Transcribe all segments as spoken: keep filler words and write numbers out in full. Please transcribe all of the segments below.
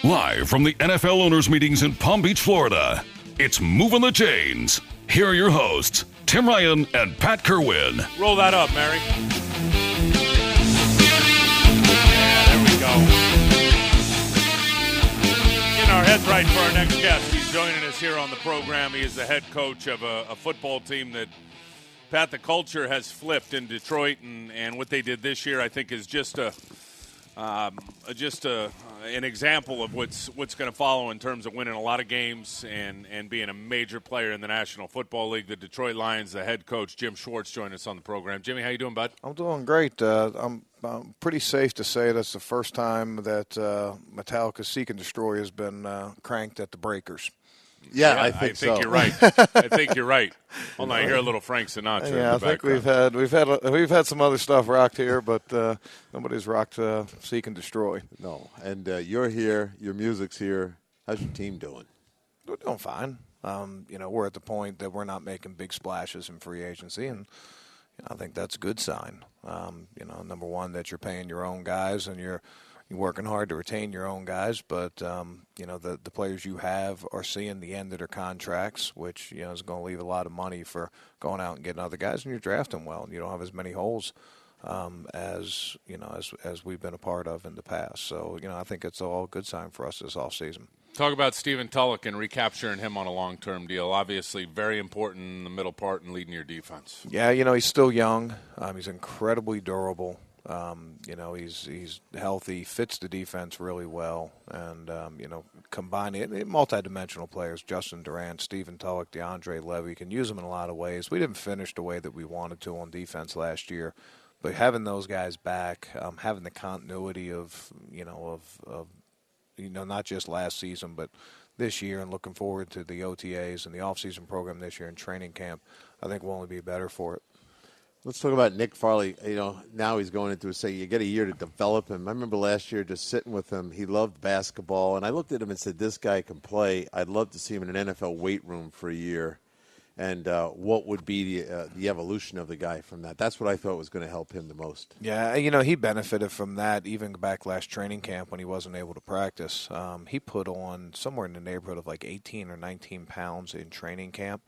Live from the N F L owners' meetings in Palm Beach, Florida, it's Moving the Chains. Here are your hosts, Tim Ryan and Pat Kerwin. Roll that up, Mary. Yeah, there we go. Getting our heads right for our next guest. He's joining us here on the program. He is the head coach of a, a football team that, Pat, the culture has flipped in Detroit, and, and what they did this year, I think, is just a um, just a, an example of what's what's going to follow in terms of winning a lot of games and, and being a major player in the National Football League. The Detroit Lions, the head coach, Jim Schwartz, joined us on the program. Jimmy, how you doing, bud? I'm doing great. Uh, I'm, I'm pretty safe to say that's the first time that uh, Metallica Seek and Destroy has been uh, cranked at the breakers. Yeah, yeah, I think, I think so. you're right. I think you're right. Hold on, I hear a little Frank Sinatra. Yeah, in I the think we've background. had we've had we've had some other stuff rocked here, but uh, nobody's rocked uh, Seek and Destroy. No, and uh, you're here. Your music's here. How's your team doing? We're doing fine. Um, you know, we're at the point that we're not making big splashes in free agency, and you know, I think that's a good sign. Um, you know, number one, that you're paying your own guys and you're You're working hard to retain your own guys, but um, you know the the players you have are seeing the end of their contracts, which you know is going to leave a lot of money for going out and getting other guys, and you're drafting well, and you don't have as many holes um, as you know as as we've been a part of in the past. So you know I think it's all a good sign for us this offseason. Talk about Stephen Tulloch and recapturing him on a long-term deal. Obviously, very important in the middle part and leading your defense. Yeah, you know he's still young. Um, he's incredibly durable. Um, you know, he's he's healthy, fits the defense really well, and, um, you know, combining it, multidimensional players, Justin Durant, Stephen Tulloch, DeAndre Levy, can use them in a lot of ways. We didn't finish the way that we wanted to on defense last year, but having those guys back, um, having the continuity of, you know, of, of, you know, not just last season, but this year, and looking forward to the O T As and the offseason program this year and training camp, I think we'll only be better for it. Let's talk about Nick Farley. You know, now he's going into a say you get a year to develop him. I remember last year just sitting with him. He loved basketball, and I looked at him and said, "This guy can play. I'd love to see him in an N F L weight room for a year." And uh, what would be the, uh, the evolution of the guy from that? That's what I thought was going to help him the most. Yeah, you know, he benefited from that even back last training camp when he wasn't able to practice. Um, he put on somewhere in the neighborhood of like eighteen or nineteen pounds in training camp.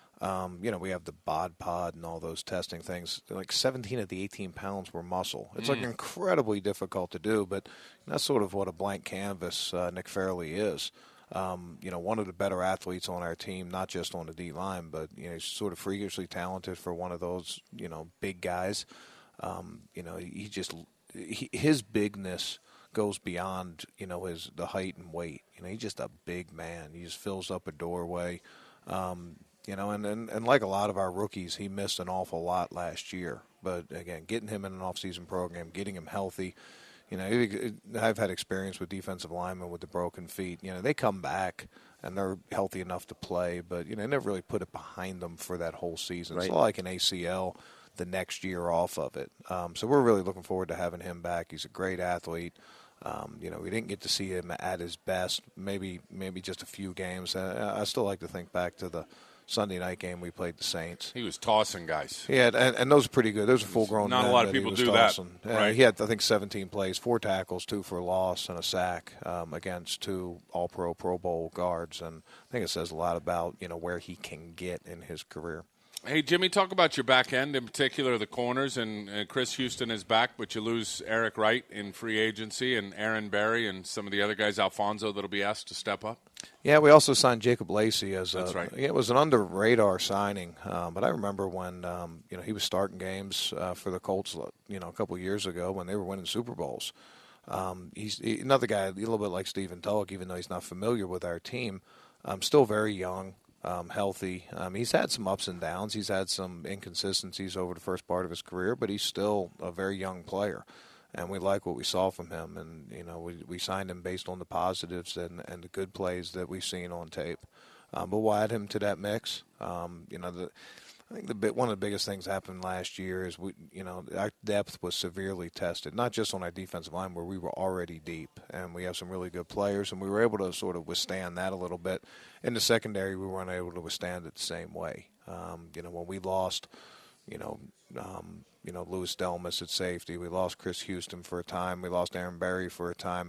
Um, you know, we have the bod pod and all those testing things. Like seventeen of the eighteen pounds were muscle. It's mm. like incredibly difficult to do, but that's sort of what a blank canvas uh, Nick Farley is. Um, you know, one of the better athletes on our team, not just on the D-line, but, you know, he's sort of freakishly talented for one of those, you know, big guys. Um, you know, he just he, – his bigness goes beyond, you know, his the height and weight. You know, he's just a big man. He just fills up a doorway. Um You know, and, and, and like a lot of our rookies, he missed an awful lot last year. But, again, getting him in an off-season program, getting him healthy, you know, I've had experience with defensive linemen with the broken feet. You know, they come back and they're healthy enough to play, but, you know, they never really put it behind them for that whole season. Right. It's not like an A C L the next year off of it. Um, so we're really looking forward to having him back. He's a great athlete. Um, you know, we didn't get to see him at his best, maybe maybe just a few games. Uh, I still like to think back to the Sunday night game we played the Saints. He was tossing guys. Yeah, and, and those are pretty good. Those are full-grown Not men a lot of that people he was do tossing. that. Uh, right. He had, I think, seventeen plays, four tackles, two for a loss, and a sack um, against two All-Pro, Pro Bowl guards. And I think it says a lot about, you know, where he can get in his career. Hey, Jimmy, talk about your back end, in particular the corners. And uh, Chris Houston is back, but you lose Eric Wright in free agency and Aaron Berry and some of the other guys, Alfonso, that'll be asked to step up. Yeah, we also signed Jacob Lacey as That's a, right. It was an under-radar signing, um, but I remember when um, you know he was starting games uh, for the Colts, you know, a couple of years ago when they were winning Super Bowls. Um, he's he, another guy, a little bit like Stephen Tulloch, even though he's not familiar with our team. Um, still very young, um, healthy. Um, he's had some ups and downs. He's had some inconsistencies over the first part of his career, but he's still a very young player. And we like what we saw from him. And, you know, we, we signed him based on the positives and, and the good plays that we've seen on tape. Um, but we'll add him to that mix. Um, you know, the, I think the bit, one of the biggest things happened last year is, we, you know, our depth was severely tested, not just on our defensive line where we were already deep. And we have some really good players, and we were able to sort of withstand that a little bit. In the secondary, we weren't able to withstand it the same way. Um, you know, when we lost, you know, um, you know, Louis Delmas at safety. We lost Chris Houston for a time. We lost Aaron Berry for a time.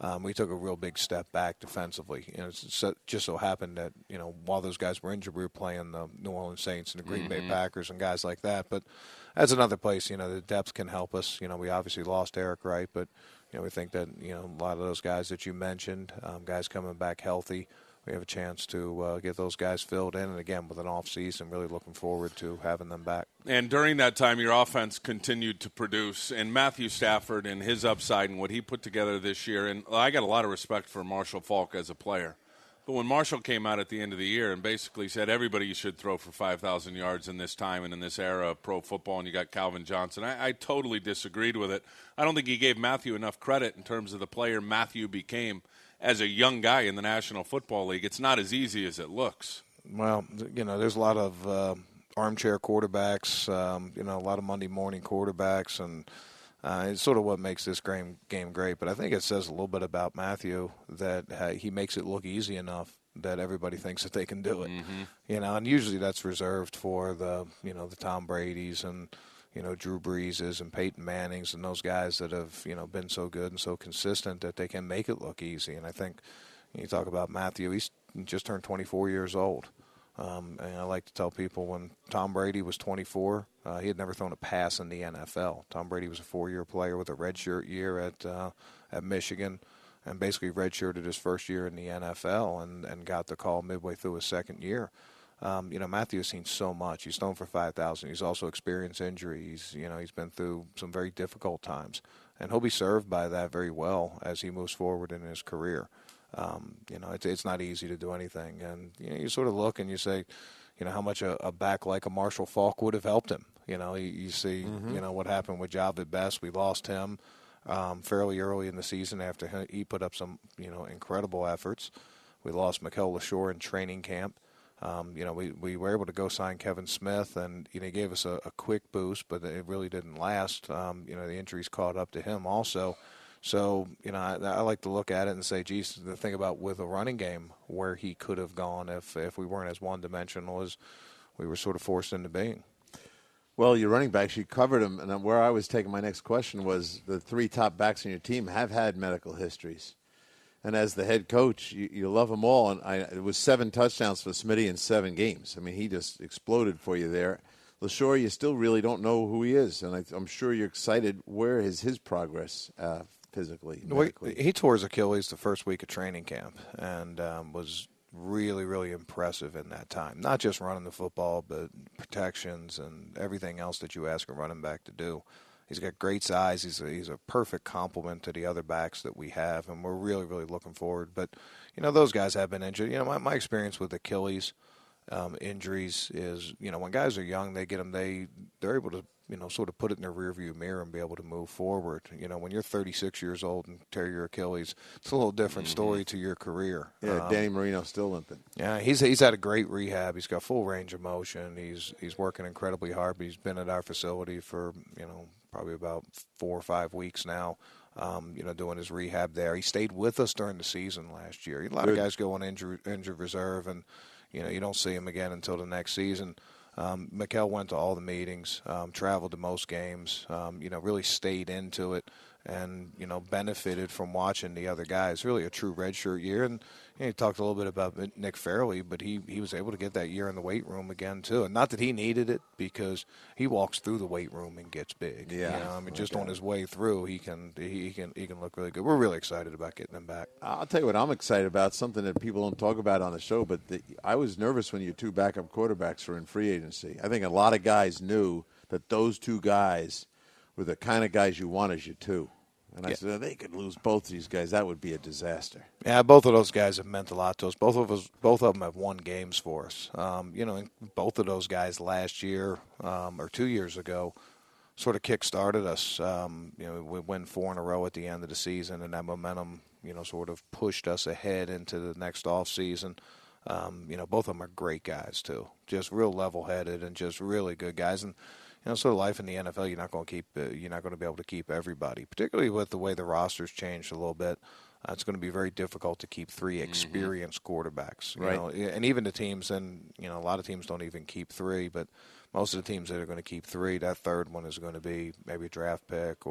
Um, we took a real big step back defensively. You know, it's so, just so happened that, you know, while those guys were injured, we were playing the New Orleans Saints and the Green mm-hmm. Bay Packers and guys like that. But that's another place, you know, the depth can help us. You know, we obviously lost Eric Wright, but, you know, we think that, you know, a lot of those guys that you mentioned, um, guys coming back healthy, we have a chance to uh, get those guys filled in. And, again, with an off-season, really looking forward to having them back. And during that time, your offense continued to produce. And Matthew Stafford and his upside and what he put together this year, and I got a lot of respect for Marshall Faulk as a player. But when Marshall came out at the end of the year and basically said everybody should throw for five thousand yards in this time and in this era of pro football, and you got Calvin Johnson, I, I totally disagreed with it. I don't think he gave Matthew enough credit in terms of the player Matthew became as a young guy in the National Football League. It's not as easy as it looks. Well, you know, there's a lot of uh, armchair quarterbacks, um, you know, a lot of Monday morning quarterbacks, and uh, it's sort of what makes this game, game great. But I think it says a little bit about Matthew that uh, he makes it look easy enough that everybody thinks that they can do it. Mm-hmm. You know, and usually that's reserved for the, you know, the Tom Bradys and, you know, Drew Breeses and Peyton Mannings and those guys that have, you know, been so good and so consistent that they can make it look easy. And I think you talk about Matthew, he's just turned twenty-four years old. Um, and I like to tell people when Tom Brady was twenty-four, uh, he had never thrown a pass in the N F L. Tom Brady was a four-year player with a redshirt year at uh, at Michigan and basically redshirted his first year in the N F L and, and got the call midway through his second year. Um, you know, Matthew has seen so much. He's thrown for five thousand. He's also experienced injuries. You know, he's been through some very difficult times. And he'll be served by that very well as he moves forward in his career. Um, you know, it's, it's not easy to do anything. And, you know, you sort of look and you say, you know, how much a, a back like a Marshall Faulk would have helped him. You know, you, you see, mm-hmm. you know, what happened with Javid Best. We lost him um, fairly early in the season after he put up some, you know, incredible efforts. We lost Mikel LaShore in training camp. Um, you know, we, we were able to go sign Kevin Smith, and, you know, he gave us a, a quick boost, but it really didn't last. Um, you know, the injuries caught up to him also. So, you know, I, I like to look at it and say, geez, the thing about with a running game where he could have gone if, if we weren't as one-dimensional as we were sort of forced into being. Well, your running backs, you covered them, and where I was taking my next question was the three top backs in your team have had medical histories. And as the head coach, you, you love them all. And I, it was seven touchdowns for Smitty in seven games. I mean, he just exploded for you there. LaShore, you still really don't know who he is. And I, I'm sure you're excited. Where is his progress uh, physically, medically? He tore his Achilles the first week of training camp and um, was really, really impressive in that time. Not just running the football, but protections and everything else that you ask a running back to do. He's got great size. He's a, he's a perfect complement to the other backs that we have, and we're really, really looking forward. But, you know, those guys have been injured. You know, my, my experience with Achilles um, injuries is, you know, when guys are young, they get them, they, they're able to, you know, sort of put it in their rearview mirror and be able to move forward. You know, when you're thirty-six years old and tear your Achilles, it's a little different mm-hmm. story to your career. Yeah, um, Danny Marino's still limping. Yeah, he's he's had a great rehab. He's got full range of motion. He's he's working incredibly hard. But he's been at our facility for, you know, probably about four or five weeks now, um, you know, doing his rehab there. He stayed with us during the season last year. A lot Good. of guys go on injured, injured reserve, and, you know, you don't see him again until the next season. Um, Mikel went to all the meetings, um, traveled to most games, um, you know, really stayed into it and, you know, benefited from watching the other guys. Really a true redshirt year. And you know, he talked a little bit about Nick Fairley, but he, he was able to get that year in the weight room again, too. And not that he needed it, because he walks through the weight room and gets big. Yeah. You know, I mean, just okay. on his way through, he can he can he can look really good. We're really excited about getting him back. I'll tell you what I'm excited about, something that people don't talk about on the show, but the, I was nervous when your two backup quarterbacks were in free agency. I think a lot of guys knew that those two guys were the kind of guys you want as your two. And I yeah. said, they could lose both of these guys. That would be a disaster. Yeah, both of those guys have meant a lot to us. Both of us, both of them have won games for us. Um, you know, both of those guys last year um, or two years ago sort of kick-started us. Um, you know, we win four in a row at the end of the season, and that momentum, you know, sort of pushed us ahead into the next off season. Um, you know, both of them are great guys too. Just real level-headed and just really good guys. And you know, sort of life in the N F L, you're not going to keep, uh, you're not going to be able to keep everybody, particularly with the way the roster's changed a little bit. Uh, it's going to be very difficult to keep three experienced mm-hmm. quarterbacks, you right? know, and even the teams, and you know, a lot of teams don't even keep three, but most of the teams that are going to keep three, that third one is going to be maybe a draft pick or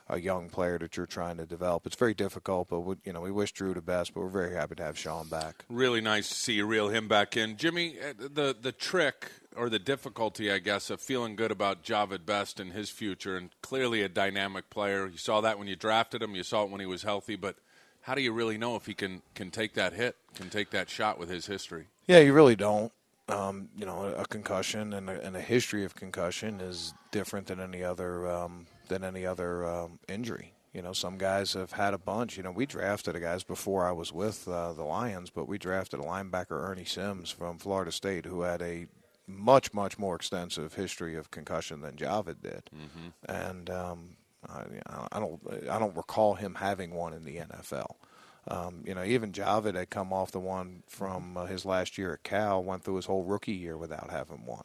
a young player that you're trying to develop. It's very difficult, but we, you know, we wish Drew the best, but we're very happy to have Sean back. Really nice to see you reel him back in. Jimmy, the the trick or the difficulty, I guess, of feeling good about Jahvid Best and his future, and clearly a dynamic player. You saw that when you drafted him. You saw it when he was healthy, but how do you really know if he can, can take that hit, can take that shot with his history? Yeah, you really don't. Um, you know, a concussion and a, and a history of concussion is different than any other um, than any other um, injury. You know, some guys have had a bunch. You know, we drafted a guys before I was with uh, the Lions, but we drafted a linebacker, Ernie Sims, from Florida State, who had a much, much more extensive history of concussion than Jahvid did. Mm-hmm. And um, I, I don't, I don't recall him having one in the N F L. Um, you know, even Jahvid had come off the one from uh, his last year at Cal, went through his whole rookie year without having one.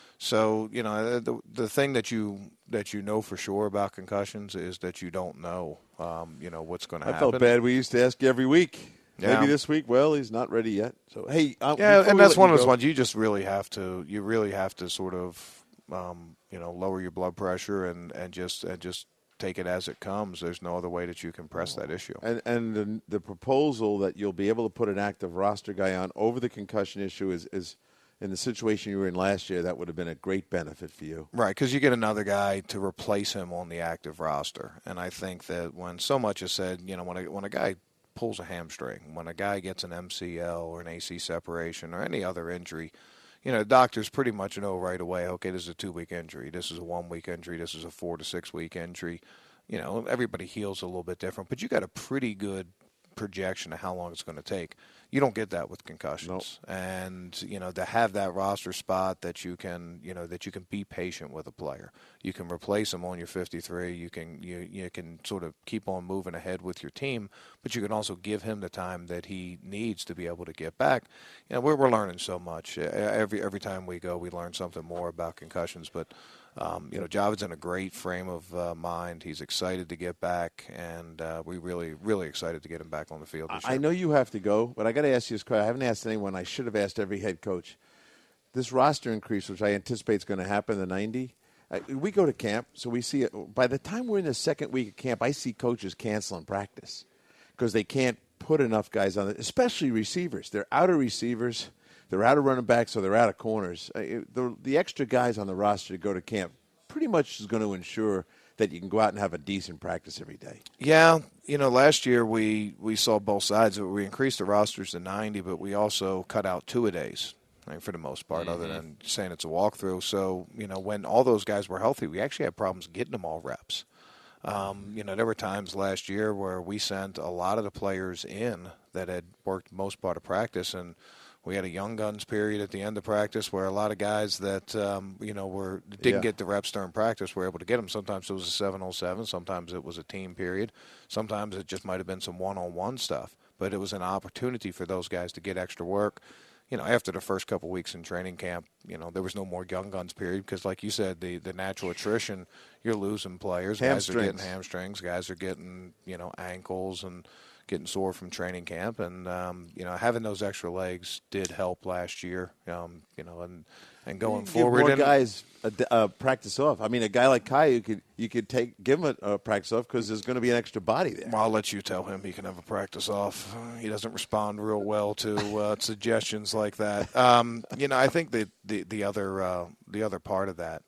So, you know, the the thing that you that you know for sure about concussions is that you don't know, um, you know, what's going to happen. I felt bad. We used to ask you every week. Yeah. Maybe this week. Well, he's not ready yet. So, hey, uh, yeah, and that's one of those go, ones you just really have to you really have to sort of, um, you know, lower your blood pressure and, and just and just. take it as it comes. There's no other way that you can press that issue. And and the, the proposal that you'll be able to put an active roster guy on over the concussion issue is, is in the situation you were in last year, that would have been a great benefit for you. Right, because you get another guy to replace him on the active roster. And I think that when so much is said, you know, when a, when a guy pulls a hamstring, when a guy gets an M C L or an A C separation or any other injury, you know, doctors pretty much know right away, okay, this is a two-week injury, this is a one-week injury, this is a four- to six-week injury. You know, everybody heals a little bit different, but you got a pretty good projection of how long it's going to take. You don't get that with concussions. Nope. And, you know, to have that roster spot that you can, you know, that you can be patient with a player. You can replace him on your fifty-three. You can you you can sort of keep on moving ahead with your team, but you can also give him the time that he needs to be able to get back. You know, we're we're learning so much. Every every time we go, we learn something more about concussions, but Um, you know, Jahvid's in a great frame of uh, mind. He's excited to get back, and uh, we really, really excited to get him back on the field this year. I know you have to go, but I got to ask you this question. I haven't asked anyone. I should have asked every head coach. This roster increase, which I anticipate is going to happen, the ninety, uh, we go to camp, so we see it. By the time we're in the second week of camp, I see coaches canceling practice because they can't put enough guys on it, especially receivers. They're out of receivers. They're out of running backs, so they're out of corners. The, the extra guys on the roster to go to camp pretty much is going to ensure that you can go out and have a decent practice every day. Yeah, you know, last year we, we saw both sides. We increased the rosters to ninety, but we also cut out two-a-days, right, for the most part, mm-hmm. other than saying it's a walkthrough. So, you know, when all those guys were healthy, we actually had problems getting them all reps. Um, you know, there were times last year where we sent a lot of the players in that had worked most part of practice, and we had a young guns period at the end of practice where a lot of guys that, um, you know, were didn't yeah. get the reps during practice were able to get them. Sometimes it was a seven oh seven. Sometimes it was a team period. Sometimes it just might have been some one-on-one stuff. But it was an opportunity for those guys to get extra work. You know, after the first couple weeks in training camp, you know, there was no more young guns period because, like you said, the, the natural attrition, you're losing players. Hamstrings. Guys are getting hamstrings. Guys are getting, you know, ankles and – getting sore from training camp, and um, you know, having those extra legs did help last year. Um, you know, and and going you forward, give more and, guys a, a practice off. I mean, a guy like Kai, you could you could take give him a, a practice off because there's going to be an extra body there. Well, I'll let you tell him he can have a practice off. He doesn't respond real well to uh, suggestions like that. Um, you know, I think the the, the other uh, the other part of that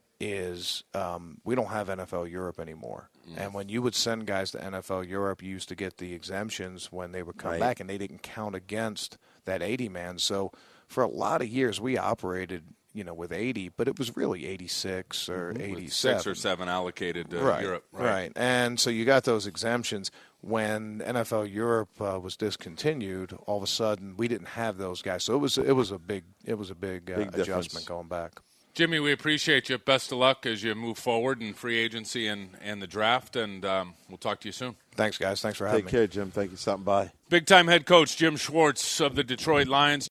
is um, we don't have N F L Europe anymore. Mm. And when you would send guys to N F L Europe, you used to get the exemptions when they would come right. back, and they didn't count against that eighty-man. So for a lot of years, we operated, you know, with eighty, but it was really eighty-six or with eighty-seven. Six or seven allocated to right, Europe. Right. right, and so you got those exemptions. When N F L Europe uh, was discontinued, all of a sudden we didn't have those guys. So it was it was a big it was a big, uh, big adjustment difference. going back. Jimmy, we appreciate you. Best of luck as you move forward in free agency and, and the draft, and um, we'll talk to you soon. Thanks, guys. Thanks for having Take me. care, Jim. Thank you for stopping by. Big-time head coach Jim Schwartz of the Detroit Lions.